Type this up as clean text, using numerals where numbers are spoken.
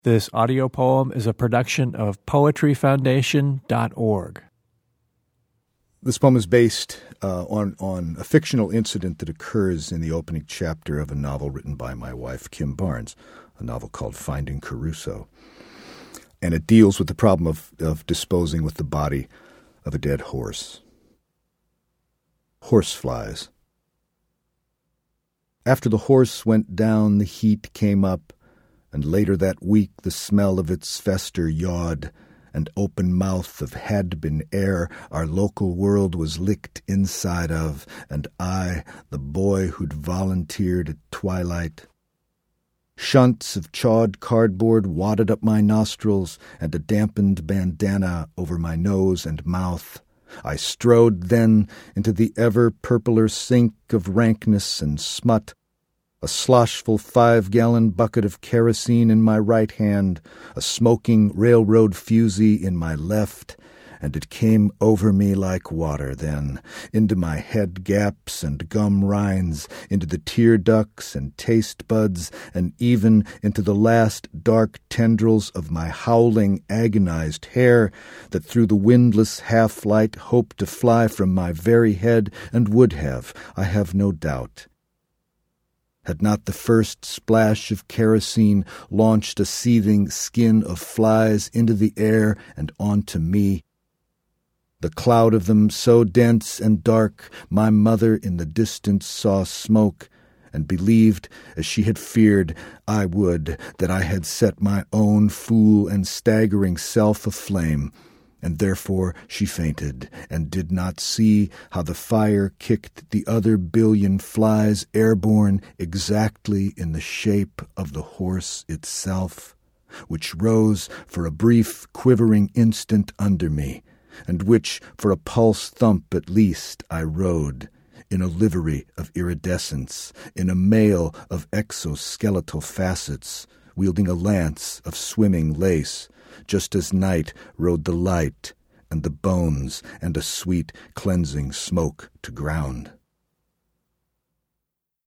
This audio poem is a production of poetryfoundation.org. This poem is based on a fictional incident that occurs in the opening chapter of a novel written by my wife, Kim Barnes, a novel called Finding Caruso. And it deals with the problem of disposing with the body of a dead horse. Horseflies. After the horse went down, the heat came up, and later that week the smell of its fester yawed, and open mouth of had-been air our local world was licked inside of, and I, the boy who'd volunteered at twilight. Shunts of chawed cardboard wadded up my nostrils, and a dampened bandana over my nose and mouth. I strode then into the ever-purpler sink of rankness and smut, a sloshful 5-gallon bucket of kerosene in my right hand, a smoking railroad fusee in my left, and it came over me like water then, into my head gaps and gum rinds, into the tear ducts and taste buds, and even into the last dark tendrils of my howling, agonized hair that through the windless half-light hoped to fly from my very head, and would have, I have no doubt. Had not the first splash of kerosene launched a seething skin of flies into the air and onto me, the cloud of them so dense and dark, my mother in the distance saw smoke, and believed, as she had feared I would, that I had set my own fool and staggering self aflame, and therefore she fainted, and did not see how the fire kicked the other billion flies airborne exactly in the shape of the horse itself, which rose for a brief quivering instant under me, and which, for a pulse thump at least, I rode, in a livery of iridescence, in a mail of exoskeletal facets, wielding a lance of swimming lace, just as night rode the light and the bones and a sweet cleansing smoke to ground.